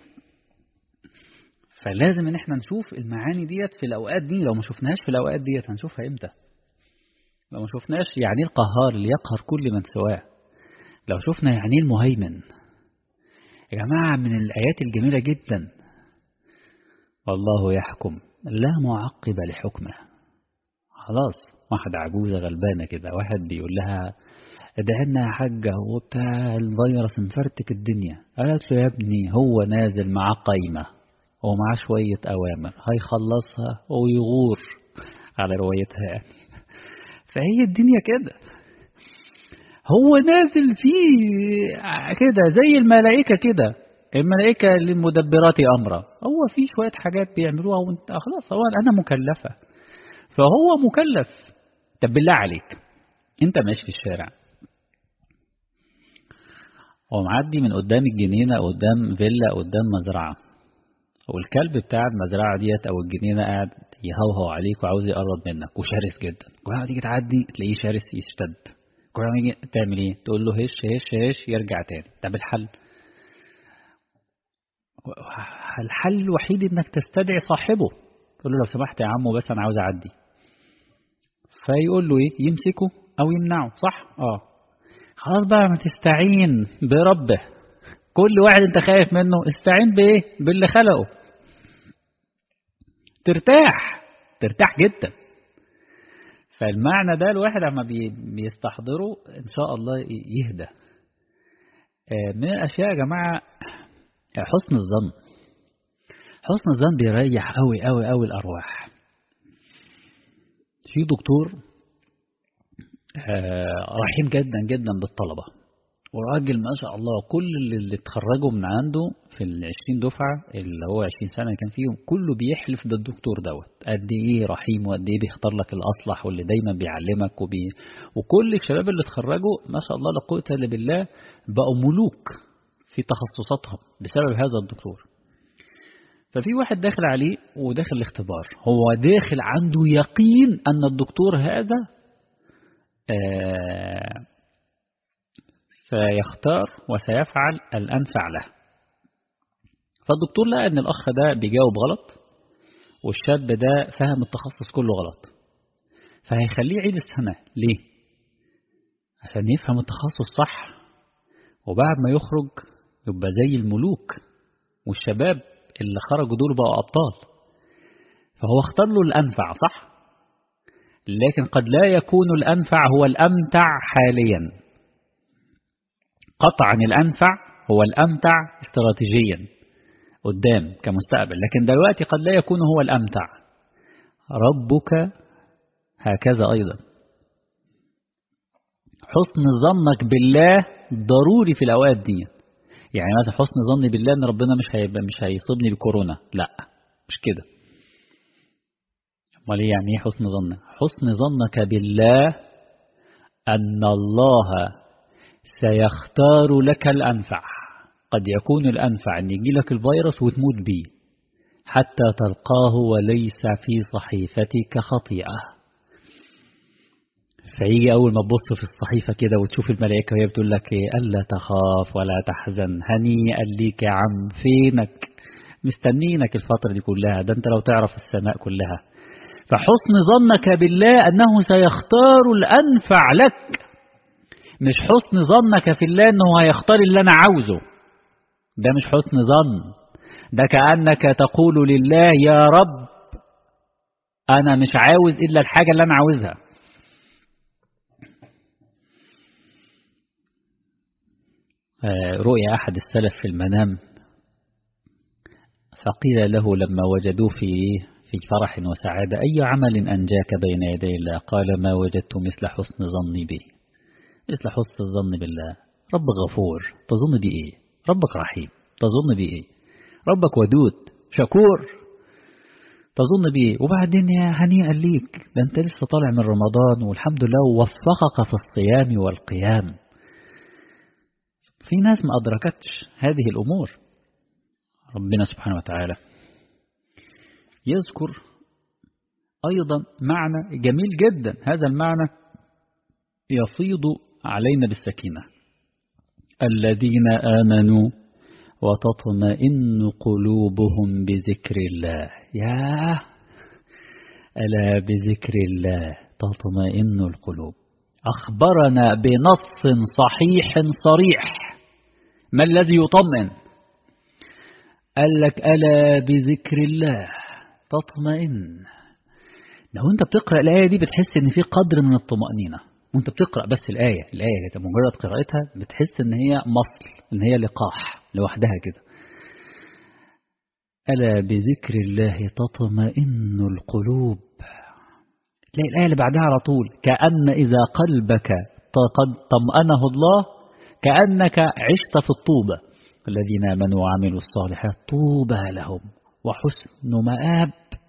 Speaker 1: فلازم ان احنا نشوف المعاني ديت في الاوقات دي. لو ما شفناهاش في الاوقات ديت هنشوفها امتى؟ لو ما شفناش يعني القهار اللي يقهر كل من سواه، لو شفنا يعني المهيمن يا جماعة من الآيات الجميلة جدا والله يحكم لا معقب لحكمه. خلاص واحد عجوزة غلبانة كده، واحد بيقول لها ادعي لنا يا حاجة وبتاع الفيروس مفرتك الدنيا، قالت له يا ابني هو نازل معاه قايمة ومعاه شوية أوامر هيخلصها ويغور على روايتها يعني. فهي الدنيا كده، هو نازل فيه كده زي الملائكة كده، الملائكة للمدبرات أمرا، هو في شوية حاجات بيعملوها وانت خلاص هو أنا مكلفة، فهو مكلف. طب بالله عليك انت ماشي في الشارع ومعدي من قدام الجنينة قدام فيلا قدام مزرعة، والكلب بتاع المزرعة ديت أو الجنينة قاعد يهوهو عليك وعاوز يقرب منك وشرس جدا، كل ما تيجي تعدي تلاقيه شرس يشتد، كل ما يجي تعمل ايه تقول له هش هش هش يرجع تاني. طب الحل؟ الحل الوحيد انك تستدعي صاحبه تقول له لو سمحت يا عمو بس انا عاوز اعدي، فيقول له ايه يمسكه او يمنعه صح. اه خلاص بقى ما تستعين بربه، كل واحد انت خايف منه استعين بايه باللي خلقه، ترتاح ترتاح جدا. فالمعنى ده الواحد لما بيستحضره ان شاء الله يهدى. من الاشياء يا جماعه حسن الظن، حسن الظن بيريح قوي قوي قوي الارواح. في دكتور رحيم جدا جدا بالطلبة، وراجل ما شاء الله كل اللي اتخرجوا من عنده في العشرين دفعة اللي هو عشرين سنة كان فيهم كله بيحلف بالدكتور دوت قد ايه رحيم وقد ايه بيختار لك الأصلح واللي دايما بيعلمك وبي... وكل الشباب اللي اتخرجوا ما شاء الله لا قوة الا بالله بقوا ملوك في تخصصاتهم بسبب هذا الدكتور. ففي واحد داخل عليه وداخل الاختبار، هو داخل عنده يقين أن الدكتور هذا آه سيختار وسيفعل الأنفع له. فالدكتور لقى أن الأخ ده بيجاوب غلط والشاب ده فهم التخصص كله غلط، فهيخليه يعيد السنة. ليه؟ عشان يفهم التخصص صح، وبعد ما يخرج يبقى زي الملوك، والشباب اللي خرجوا دول بقوا أبطال، فهو اختار له الأنفع صح، لكن قد لا يكون الأنفع هو الأمتع حاليا. قطعا الأنفع هو الأمتع استراتيجيا قدام كمستقبل، لكن دلوقتي قد لا يكون هو الأمتع. ربك هكذا أيضا، حسن ظنك بالله ضروري في الأوقات دي. يعني مثلا حسن ظني بالله ان ربنا مش هيبقى مش هيصيبني بكورونا، لا مش كده. امال ايه يعني ايه حسن ظن؟ حسن ظنك بالله ان الله سيختار لك الانفع. قد يكون الانفع ان يجي لك الفيروس وتموت بيه حتى تلقاه وليس في صحيفتك خطيئة. فيجي أول ما تبص في الصحيفة كده وتشوف الملائكة وهي بتقول لك إيه، ألا تخاف ولا تحزن هنيئا ليك يا عم، فينك مستنينك الفترة دي كلها، ده أنت لو تعرف السماء كلها. فحسن ظنك بالله أنه سيختار الأنفع لك، مش حسن ظنك في الله أنه هيختار اللي أنا عاوزه. ده مش حسن ظن، ده كأنك تقول لله يا رب أنا مش عاوز إلا الحاجة اللي أنا عاوزها. رؤيا أحد السلف في المنام، فقيل له لما وجدوه في في فرح وسعادة أي عمل أنجاك بين يدي الله؟ قال ما وجدت مثل حسن ظني به. مثل حسن الظن بالله. رب غفور تظن بي إيه؟ ربك رحيم تظن بي إيه؟ ربك ودود شكور تظن بي إيه؟ وبعدين يا هنيئا ليك، ده أنت لسه طالع من رمضان والحمد لله ووفقك في الصيام والقيام. في ناس ما أدركتش هذه الأمور. ربنا سبحانه وتعالى يذكر أيضا معنى جميل جدا، هذا المعنى يفيض علينا بالسكينة. الذين آمنوا وتطمئن قلوبهم بذكر الله. يا ألا بذكر الله تطمئن القلوب. أخبرنا بنص صحيح صريح ما الذي يطمئن؟ قال لك ألا بذكر الله تطمئن. لو أنت بتقرأ الآية دي بتحس إن في قدر من الطمأنينة وأنت بتقرأ بس الآية الآية كده، مجرد قراءتها بتحس إن هي مصل، إن هي لقاح لوحدها كده. ألا بذكر الله تطمئن القلوب. تلاقي الآية اللي بعدها على طول كأن إذا قلبك قد طمأنه الله كأنك عشت في الطوبة. الذين آمنوا وعملوا الصالحات طوبى لهم وحسن مآب.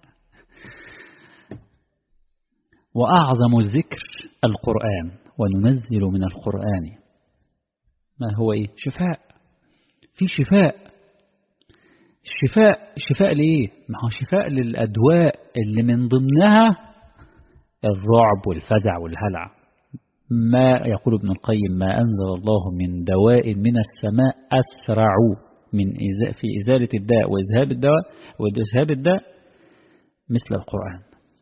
Speaker 1: وأعظم الذكر القرآن، وننزل من القرآن ما هو إيه؟ شفاء. في شفاء. الشفاء الشفاء ليه؟ ما هو شفاء للأدواء اللي من ضمنها الرعب والفزع والهلع. ما يقول ابن القيم ما أنزل الله من دواء من السماء أسرع من إزاء في إزالة الداء وإذهاب الدواء وإذهاب الداء مثل القرآن.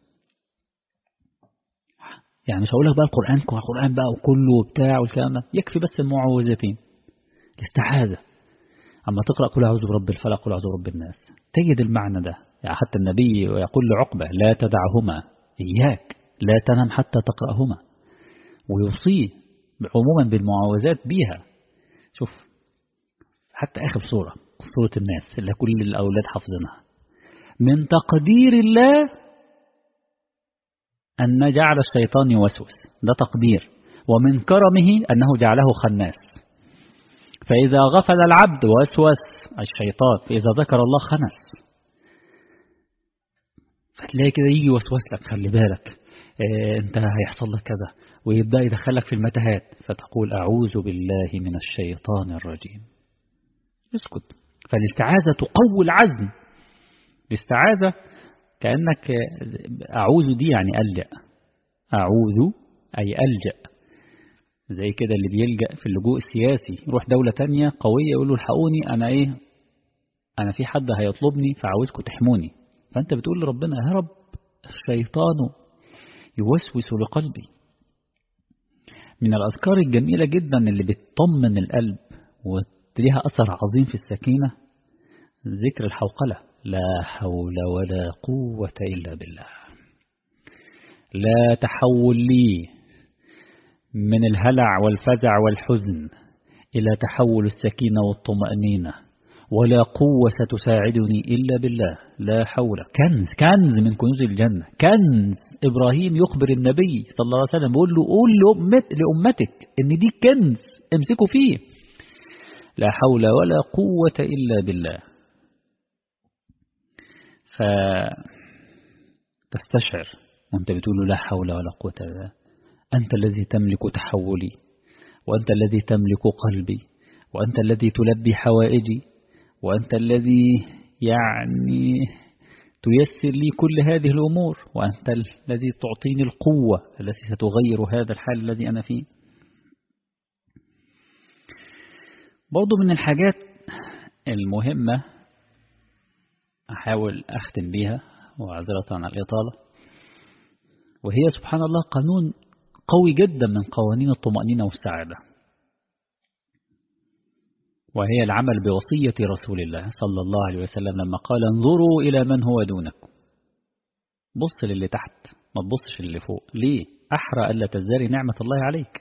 Speaker 1: يعني مش هقول لك بقى القرآن القرآن بقى وكله بتاع والكلام ده، يكفي بس المعوذتين الاستعاذة. أما تقرأ قل أعوذ برب الفلق قل أعوذ برب الناس تجد المعنى ده. يعني حتى النبي يقول لعقبة لا تدعهما، إياك لا تنام حتى تقرأهما، ويوصيه عموما بالمعوذات بيها. شوف حتى آخر سورة سورة الناس اللي كل الأولاد حافظينها، من تقدير الله أن جعل الشيطان يوسوس، ده تقدير، ومن كرمه أنه جعله خناس. فإذا غفل العبد وسوس الشيطان، فإذا ذكر الله خنس. فتلاقي كده يجي وسوس لك خلي بالك إيه انت هيحصل لك كذا، ويبدأ يدخلك في المتاهات، فتقول أعوذ بالله من الشيطان الرجيم. اسكت. فالاستعاذة تقوي العزم. الاستعاذة كأنك أعوذ دي يعني ألجأ، أعوذ أي ألجأ. زي كده اللي بيلجأ في اللجوء السياسي، يروح دولة تانية قوية يقول له الحقوني أنا إيه أنا في حد هيطلبني فعاوزكم تحموني. فأنت بتقول لربنا يا رب الشيطان يوسوس لقلبي. من الأذكار الجميلة جدا اللي بتطمن القلب ليها أثر عظيم في السكينة ذكر الحوقلة، لا حول ولا قوة إلا بالله. لا تحول لي من الهلع والفزع والحزن إلى تحول السكينة والطمأنينة، ولا قوة ستساعدني إلا بالله. لا حول. كنز كنز من كنوز الجنة، كنز. إبراهيم يخبر النبي صلى الله عليه وسلم، بيقول له قول لأمت لأمتك إن دي كنز امسكوا فيه. لا حول ولا قوة إلا بالله. فتستشعر وأنت بتقول له لا حول ولا قوة إلا بالله، أنت الذي تملك تحولي، وأنت الذي تملك قلبي، وأنت الذي تلبي حوائجي، وأنت الذي يعني تيسر لي كل هذه الأمور، وأنت الذي تعطيني القوة التي ستغير هذا الحال الذي أنا فيه. برضو من الحاجات المهمة أحاول أختم بها وعذرة عن الإطالة، وهي سبحان الله قانون قوي جدا من قوانين الطمأنينة والسعادة، وهي العمل بوصية رسول الله صلى الله عليه وسلم لما قال انظروا إلى من هو دونكم. بص للي تحت، ما تبصش للي فوق. ليه؟ أحرى ألا تزدري نعمة الله عليك.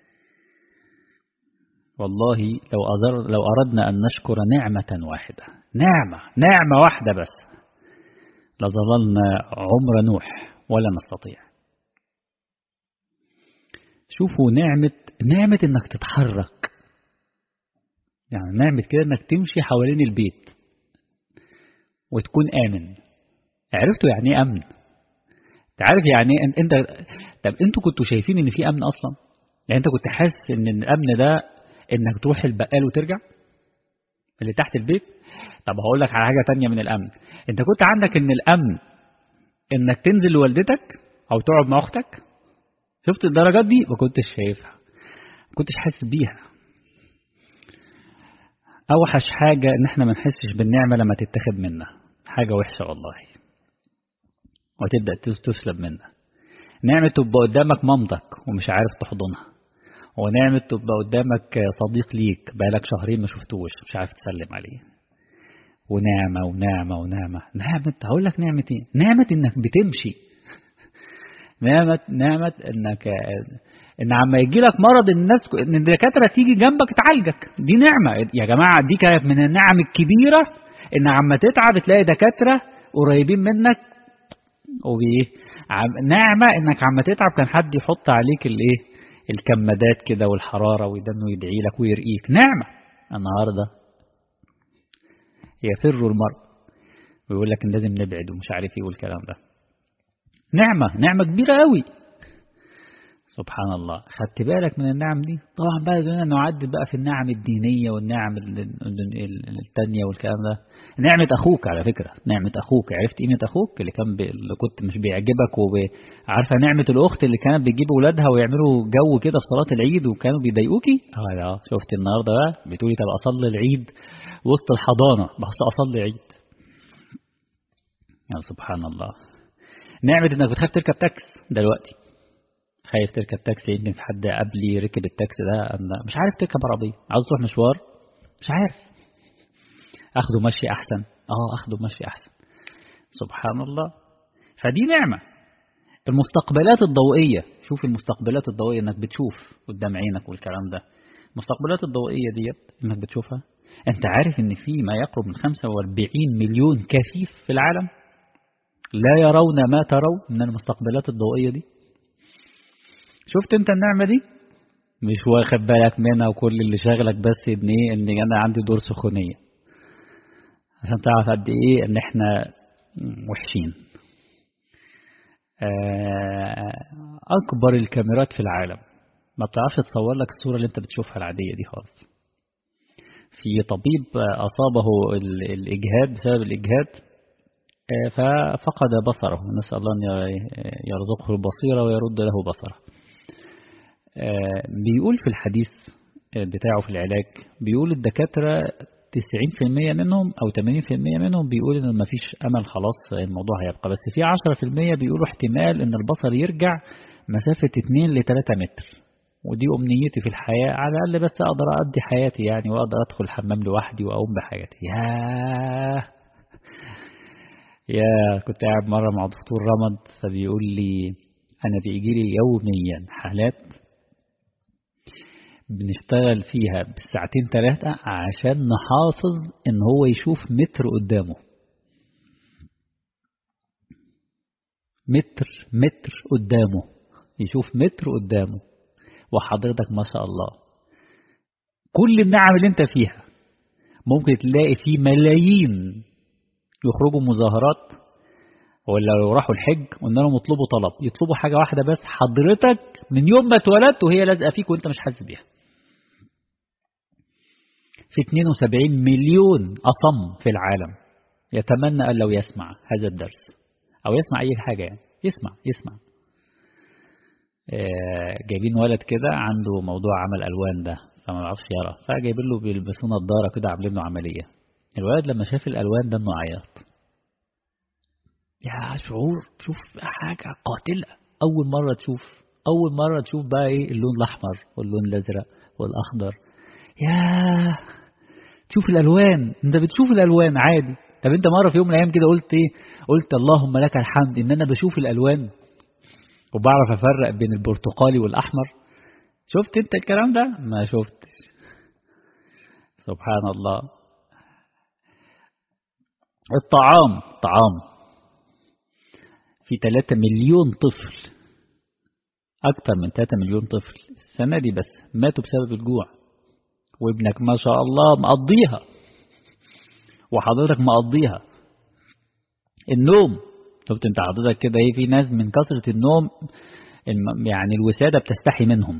Speaker 1: والله لو, أذر لو أردنا أن نشكر نعمة واحدة، نعمة نعمة واحدة بس، لظللنا عمر نوح ولا نستطيع. شوفوا نعمة نعمة إنك تتحرك، يعني نعمة كده إنك تمشي حوالين البيت وتكون آمن. عرفتوا يعني إيه أمن؟ تعرف يعني إيه أنت؟ طب أنتوا كنتوا شايفين إن في أمن أصلا؟ يعني أنت كنت حاسس إن الأمن ده إنك تروح البقال وترجع اللي تحت البيت؟ طب هقول لك على حاجة تانية من الأمن. أنت كنت عندك إن الأمن إنك تنزل لوالدتك أو تقعد مع أختك؟ شفت الدرجات دي؟ ما كنتش شايفها، ما كنتش حاسس بيها. أوحش حاجة إن إحنا ما نحسش بالنعمة لما تتاخد منا، حاجة وحشة والله، وتبدأ تسلب منا. نعمة تبقى قدامك مامتك ومش عارف تحضنها، ونعمة تبقى قدامك صديق ليك بقالك شهرين ما شفتوش مش عارف تسلم عليه، ونعمة ونعمة ونعمة. نعمة هقول لك نعمة ايه؟ نعمة انك بتمشي، نعمة نعمة انك ان عما يجي لك مرض الناس ان الدكاترة تيجي جنبك تعالجك، دي نعمة يا جماعة. دي كانت من النعم الكبيرة، ان عما تتعب تلاقي دكاترة قريبين منك. وبيه نعمة انك عما تتعب كان حد يحط عليك الايه الكمادات كده والحرارة ويدنه يدعي لك ويرقيك. نعمة. النهاردة يفر المرء ويقول لك ان لازم نبعد ومش عارف ايه والكلام ده. نعمة نعمة كبيرة قوي سبحان الله. خدت بالك من النعم دي؟ طبعا بقى زينا نعدد بقى في النعم الدينية والنعم التانية والكلام ده. نعمة أخوك على فكرة، نعمة أخوك. عرفت قيمة أخوك اللي كان بي... اللي كنت مش بيعجبك وعارفة نعمة الأخت اللي كانت بتجيب أولادها ويعملوا جو كده في صلاة العيد وكانوا بيضايقوكي؟ اه لا شفت النهاردة بقى بتقولي طب أصلي العيد وسط الحضانة، بس أصلي عيد. يا سبحان الله. نعمة إنك بتخاف تركب تاكس دلوقتي، خايف تركب تاكسي، يمكن في حد قبلي ركب التاكسي ده أنا مش عارف تركب عربية، عاوز تروح مشوار مش عارف، أخده مشي أحسن. اه أخده مشي أحسن. سبحان الله. فدي نعمة. المستقبلات الضوئية، شوف المستقبلات الضوئية إنك بتشوف قدام عينك والكلام ده. المستقبلات الضوئية ديت إنك بتشوفها. أنت عارف إن في ما يقرب من خمسة وأربعين مليون كفيف في العالم لا يرون ما ترون من المستقبلات الضوئية دي. شفت انت النعمة دي؟ مش واخد بالك منها، وكل اللي شاغلك بس ان ايه؟ ان انا عندي دور سخونية، عشان تعرف قد ايه ان احنا وحشين. اكبر الكاميرات في العالم ما بتعرفش تصور لك الصورة اللي انت بتشوفها العادية دي خالص. في طبيب اصابه الاجهاد بسبب الاجهاد ففقد بصره، نسأل الله ان يرزقه البصيرة ويرد له بصره. بيقول في الحديث بتاعه في العلاج، بيقول الدكاترة تسعين في المية منهم أو ثمانين في المية منهم بيقول إن مفيش أمل خلاص الموضوع هيبقى، بس في عشرة في المية بيقولوا احتمال إن البصر يرجع مسافة اتنين لتلاتة متر، ودي أمنيتي في الحياة، على الأقل بس أقدر أقضي حياتي يعني، وأقدر أدخل الحمام لوحدي وأقوم بحياتي. ياه يا كنت قاعد مرة مع دكتور رمض فبيقول لي أنا بيجي لي يوميا حالات بنشتغل فيها بالساعتين ثلاثة عشان نحافظ إن هو يشوف متر قدامه، متر متر قدامه، يشوف متر قدامه. وحضرتك ما شاء الله كل النعم اللي انت فيها ممكن تلاقي فيه ملايين يخرجوا مظاهرات، ولا لو راحوا الحج قلنا لهم اطلبوا طلب، يطلبوا حاجة واحدة بس، حضرتك من يوم ما اتولدت وهي لازقة فيك وانت مش حاسس بيها. في اثنين وسبعين مليون أصم في العالم يتمنى أن لو يسمع هذا الدرس أو يسمع أي حاجة يعني، يسمع يسمع آه جايبين ولد كده عنده موضوع عمل ألوان ده فما بيعرفش يقرا، فجايبين له بيلبسوه نضاره كده عاملين له عملية. الولد لما شاف الألوان ده انه عيط، يا شعور شوف حاجة قاتلة. أول مرة تشوف أول مرة تشوف بقى إيه اللون الأحمر واللون الأزرق والأخضر، يا تشوف الألوان، أنت بتشوف الألوان عادي. طب أنت مرة في يوم من الأيام كده قلت إيه؟ قلت اللهم لك الحمد إن أنا بشوف الألوان وبعرف أفرق بين البرتقالي والأحمر. شفت أنت الكلام ده؟ ما شفتش. سبحان الله. الطعام طعام في ثلاثة مليون طفل، أكثر من ثلاثة مليون طفل السنة دي بس ماتوا بسبب الجوع، وابنك ما شاء الله مقضيها وحضرتك مقضيها. النوم، شفت انت حضرتك كده ايه، في ناس من كثرة النوم يعني الوسادة بتستحي منهم.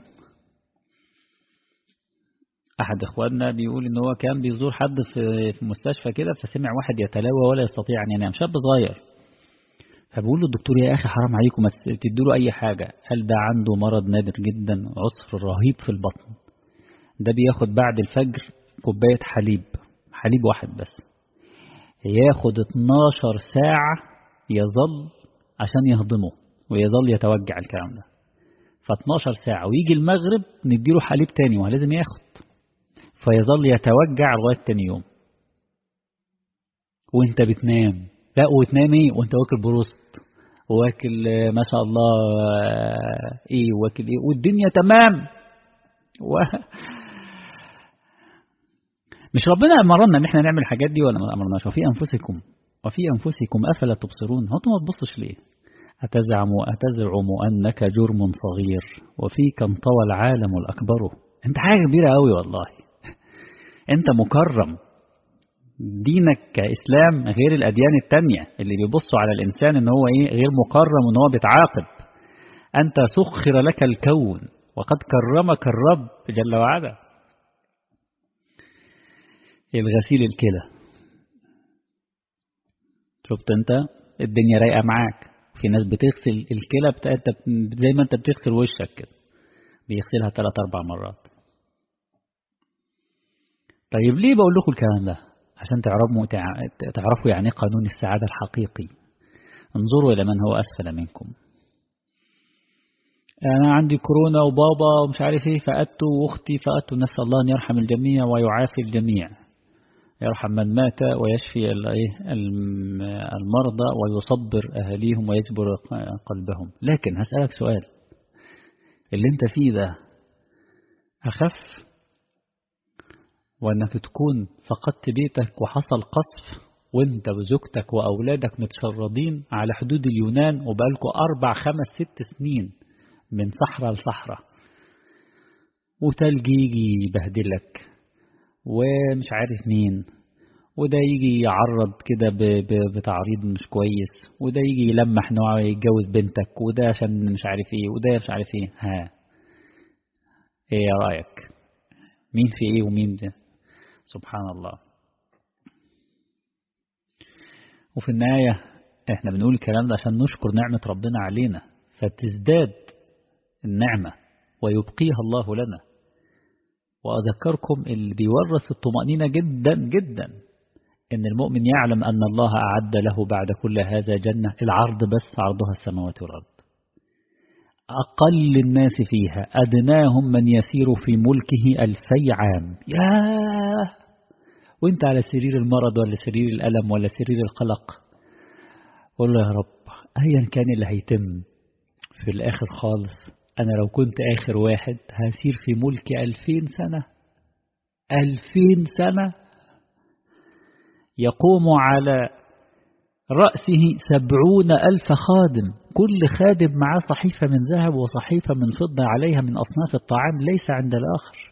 Speaker 1: أحد إخواننا بيقول إن هو كان بيزور حد في في مستشفى كده، فسمع واحد يتلاوى ولا يستطيع أن ينام، شاب صغير، فبيقول له الدكتور يا أخي حرام عليكم ما تدوا له أي حاجة. قال ده عنده مرض نادر جدا، عسر رهيب في البطن، ده بياخد بعد الفجر كوباية حليب، حليب واحد بس، ياخد اتناشر ساعة يظل عشان يهضمه ويظل يتوجع الكلام ده، ف اتناشر ساعة ويجي المغرب نديله حليب تاني ولازم ياخد، فيظل يتوجع لغاية تاني يوم. وانت بتنام، لا وتنام ايه وانت واكل بروست واكل ما شاء الله ايه واكل ايه والدنيا تمام و... مش ربنا امرنا ان احنا نعمل الحاجات دي ولا ما امرناش؟ وفي انفسكم وفي انفسكم افلا تبصرون، انتم ما تبصش ليه؟ أتزعم أتزعم أنك جرم صغير وفيك انطوى العالم الأكبر. أنت حاجة كبيرة قوي والله، أنت مكرم. دينك كإسلام غير الأديان التانية اللي بيبصوا على الإنسان إن هو إيه غير مكرم وإن هو بيتعاقب. أنت سخر لك الكون وقد كرمك الرب جل وعلا. الغسيل الكلى، شفت أنت الدنيا رايقة معاك، في ناس بتغسل الكلى بتاعتها زي ما أنت بتغسل وشك كده، بيغسلها ثلاث أربع مرات. طيب ليه بقول لكم الكلام ده؟ عشان تعرفوا تعرفوا يعني قانون السعادة الحقيقي. انظروا إلى من هو أسفل منكم. أنا عندي كورونا وبابا ومش عارف إيه فأتت وأختي فأتت، نسأل الله أن يرحم الجميع ويعافي الجميع، يرحم من مات ويشفي المرضى ويصبر أهليهم ويجبر قلبهم. لكن هسألك سؤال، اللي انت فيه ده أخف وأنك تكون فقدت بيتك وحصل قصف وانت وزوجتك وأولادك متشردين على حدود اليونان وبقالكوا أربع خمس ست سنين من صحراء لصحراء، وتلج يجي يبهدلك ومش عارف مين، وده يجي يعرض كده بتعريض مش كويس، وده يجي يلمح نوعه يتجوز بنتك، وده عشان مش عارف ايه، وده مش عارف ايه. ها ايه يا رأيك؟ مين في ايه ومين ده؟ سبحان الله. وفي النهاية احنا بنقول الكلام ده عشان نشكر نعمة ربنا علينا فتزداد النعمة ويبقيها الله لنا. وأذكركم اللي بيورث الطمأنينة جدا جدا إن المؤمن يعلم أن الله أعد له بعد كل هذا جنة، العرض بس عرضها السماوات والأرض، أقل الناس فيها أدناهم من يسير في ملكه ألفي عام. ياه، وانت على سرير المرض ولا سرير الألم ولا سرير القلق، قول له يا رب أيا كان اللي هيتم في الآخر خالص، أنا لو كنت آخر واحد هسير في ملكي ألفين سنة. ألفين سنة يقوم على رأسه سبعون ألف خادم، كل خادم معاه صحيفة من ذهب وصحيفة من فضة عليها من أصناف الطعام ليس عند الآخر.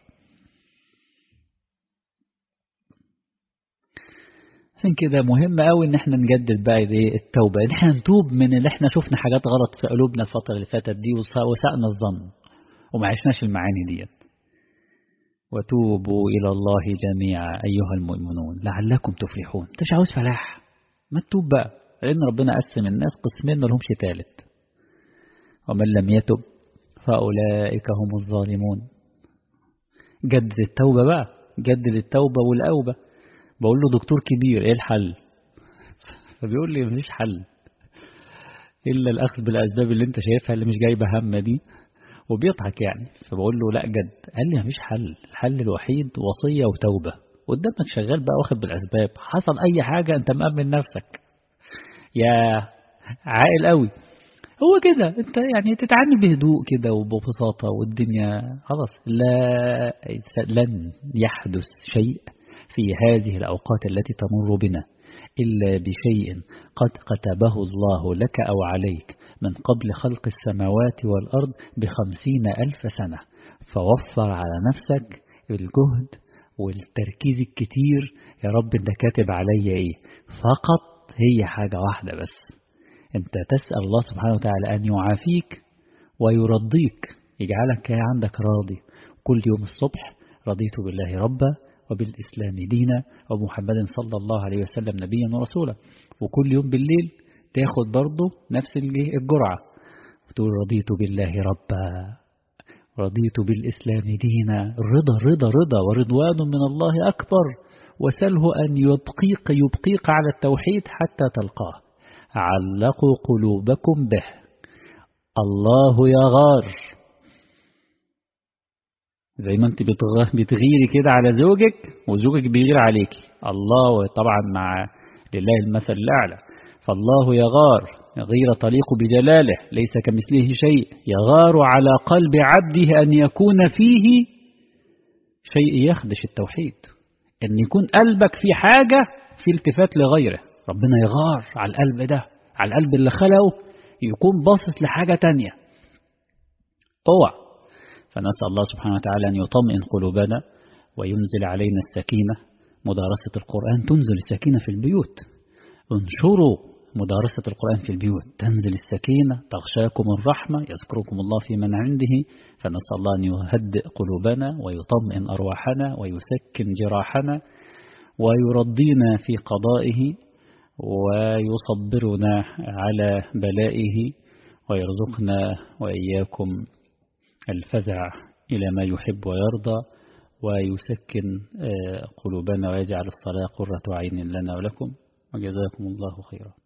Speaker 1: عشان كده مهم قوي ان احنا نجدد بقى دي التوبة، ان احنا نتوب من اللي احنا شفنا حاجات غلط في قلوبنا الفترة اللي فاتت دي وسأنا الظن وما عشناش المعاني دي. وتوبوا إلى الله جميعا أيها المؤمنون لعلكم تفلحون. انت مش عاوز فلاح، ما تتوب بقى، لأن ربنا قسم الناس قسمين ما لهمش ثالث، ومن لم يتب فأولئك هم الظالمون. جدد التوبة بقى، جدد التوبة والأوبة. بقول له دكتور كبير ايه الحل؟ فبيقول لي مفيش حل إلا الأخذ بالأسباب اللي انت شايفها اللي مش جايبة همة دي، وبيضحك يعني. فبقول له لا جد. قال لي مفيش حل، الحل الوحيد وصية وتوبة. قدامك شغال بقى واخد بالأسباب، حصل أي حاجة انت مأمن نفسك. يا عاقل قوي. هو كده انت يعني تتعامل بهدوء كده وببساطة، والدنيا خلاص. لا لن يحدث شيء في هذه الأوقات التي تمر بنا إلا بشيء قد كتبه الله لك أو عليك من قبل خلق السماوات والأرض بخمسين ألف سنة. فوفر على نفسك الجهد والتركيز الكتير. يا رب انت كاتب علي ايه؟ فقط هي حاجة واحدة بس، انت تسأل الله سبحانه وتعالى أن يعافيك ويرضيك، يجعلك عندك راضي. كل يوم الصبح رضيت بالله ربا وبالإسلام دينا ومحمد صلى الله عليه وسلم نبيا ورسولا. وكل يوم بالليل تاخد برضه نفس الجرعة وتقول رضيت بالله ربا رضيت بالإسلام دينا. الرضا رضا رضا ورضوان من الله أكبر، وسله أن يبقيك يبقيك على التوحيد حتى تلقاه. علقوا قلوبكم به. الله يغار، زي ما انت بتغيري كده على زوجك وزوجك بيغير عليك، الله طبعا مع لله المثل الأعلى. فالله يغار غير تليق بجلاله، ليس كمثله شيء. يغار على قلب عبده أن يكون فيه شيء يخدش التوحيد، أن يكون قلبك في حاجة في التفات لغيره. ربنا يغار على القلب ده، على القلب اللي خلقه يكون باصص لحاجة تانية. اوعى. فنسأل الله سبحانه وتعالى أن يطمئن قلوبنا وينزل علينا السكينة. مدارسة القرآن تنزل السكينة في البيوت. انشروا مدارسة القرآن في البيوت تنزل السكينة، تغشاكم الرحمة، يذكركم الله في من عنده. فنسأل الله أن يهدئ قلوبنا ويطمئن أرواحنا ويسكن جراحنا ويرضينا في قضائه ويصبرنا على بلائه، ويرزقنا وإياكم الفزع إلى ما يحب ويرضى، ويسكن قلوبنا ويجعل الصلاة قرة عين لنا ولكم، وجزاكم الله خيرا.